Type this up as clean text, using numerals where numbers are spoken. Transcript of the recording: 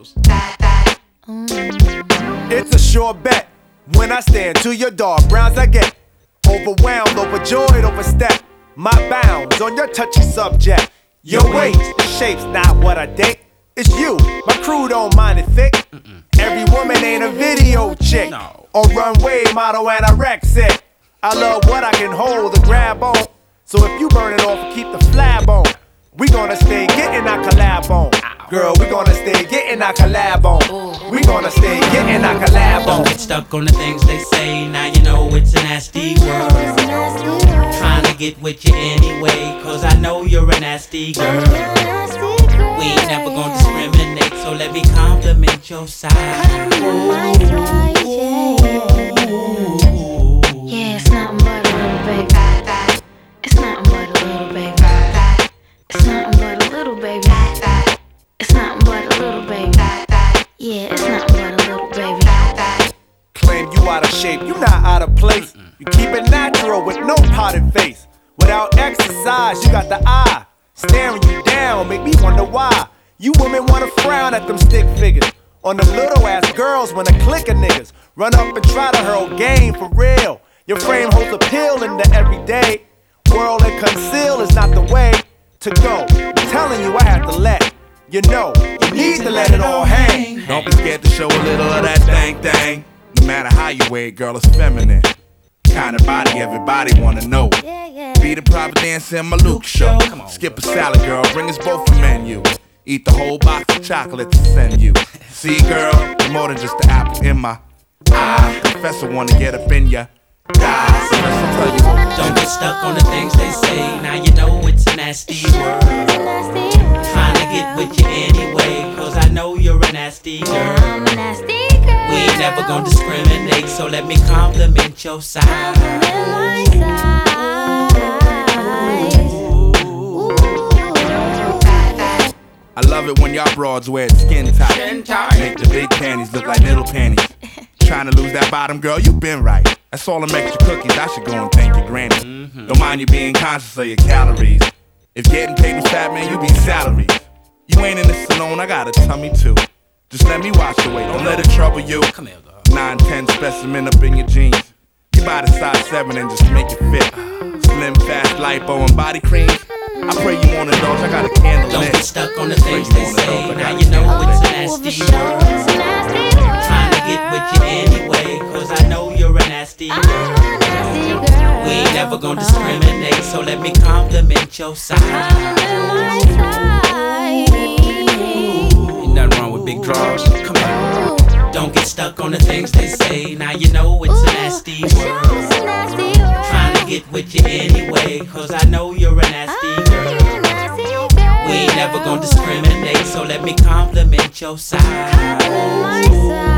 girls. It's a sure bet. When I stand to your dark browns, I get overwhelmed, overjoyed, overstep my bounds on your touchy subject. Your weight, the shape's not what I date. It's you, my crew don't mind it thick. Every woman ain't a video chick. Or runway model anorexic. I love what I can hold and grab on. So if you burn it off and keep the flab on, we gonna stay getting our collab on. Girl, we gonna stay getting our collab on. We gonna stay getting our collab on. Don't get stuck on the things they say. Now you know it's a nasty world. Trying to get with you anyway, cause I know you're a nasty girl. We ain't never gonna discriminate, so let me compliment your side. Yeah, it's nothing but a little baby. It's nothing but a little baby. It's nothing but a little baby. It's nothing but a little baby. Yeah, it's nothing but a little baby. Claim you out of shape, you not out of place. You keep it natural with no potted face. Without exercise, you got the eye staring you down, make me wonder why. You women wanna frown at them stick figures on them little ass girls when a clique of niggas run up and try to hurl game for real. Your frame holds appeal in the everyday world, and conceal is not the way to go. I'm telling you, I have to let you know. You need to let it all hang. Don't be scared to show a little of that thang. No matter how you wear it, girl, it's feminine. Kind of body everybody wanna know. Be the private dancer in my Luke show. Skip a salad, girl, bring us both a menu. Eat the whole box of chocolate to send you. See, girl, you're more than just the apple in my eye. Professor wanna get up in ya. Guys, so listen, tell you what. Don't get stuck on the things they say. Now you know it's a nasty world. Trying to get with you anyway, cause I know you're a nasty girl. We ain't never gonna discriminate, so let me compliment your side. I love it when y'all broads wear it skin tight. Make the big panties look like little panties. Trying to lose that bottom, girl, you been right. That's all them extra cookies, I should go and thank your granny. Don't mind you being conscious of your calories. If getting paid was fat, man, you be salaries. You ain't in this alone, I got a tummy too. Just let me wash the weight, don't let it trouble you. 9-10 specimen up in your jeans. You buy the size 7 and just make it fit. Slim, fast, lipo, and body creams. I pray you won't indulge, I got a candle Don't lit. get stuck on the things they say. Now you know it's a nasty world. Trying to get with you anyway, cause I know you're a nasty girl. We ain't never gonna discriminate, so let me compliment your side. Ain't nothing wrong with big draws, come on. Don't get stuck on the things they say. Now you know it's a nasty world. Trying to get with you anyway, cause I know you're a nasty girl. We ain't never gonna discriminate, so let me compliment your side.